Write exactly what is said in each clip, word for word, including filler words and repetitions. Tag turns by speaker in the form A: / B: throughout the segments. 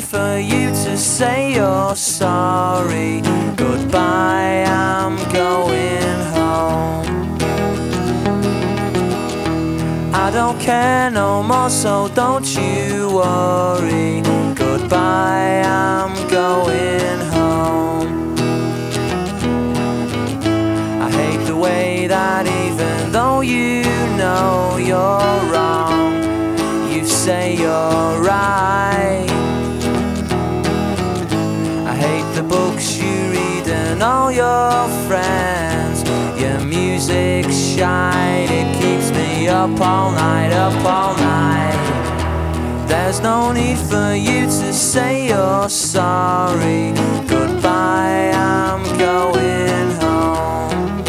A: for you to say you're sorry. Goodbye, I'm going home. I don't care no more, so don't you worry. Goodbye, I'm going home. I hate the way that even though you know you're wrong, you say you're right. I hate the books you read and all your friends. Your music's shite, it keeps me up all night, up all night. There's no need for you to say you're sorry. Goodbye, I'm going home.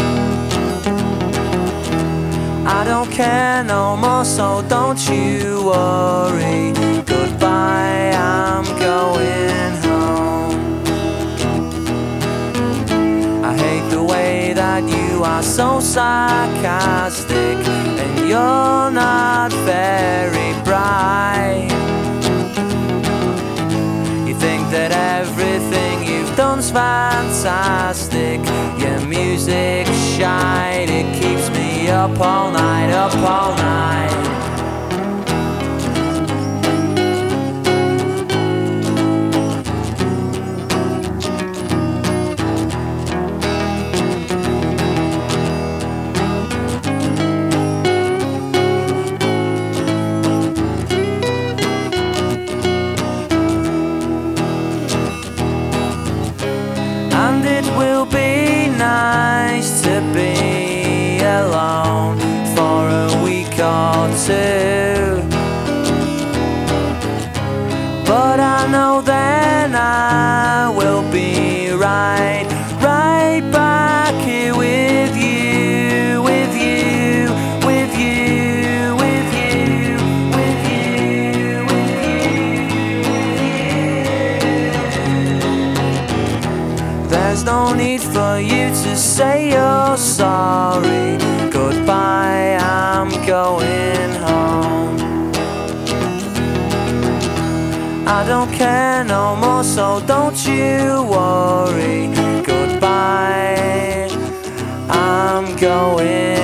A: I don't care no more, so don't you worry. Goodbye, I'm going home. I hate the way that you are so sarcastic, and you're not very bright. You think that everything you've done's fantastic. Your music's shite, it keeps me up all night, up all night. And it will be nice to be alone for a week or two, but I know then I will be right, right back here with you, with you, with you, with you, with you, with you. There's no need for you to say you're sorry. Goodbye, I'm going home. I don't care no more, so don't you worry. Goodbye, I'm going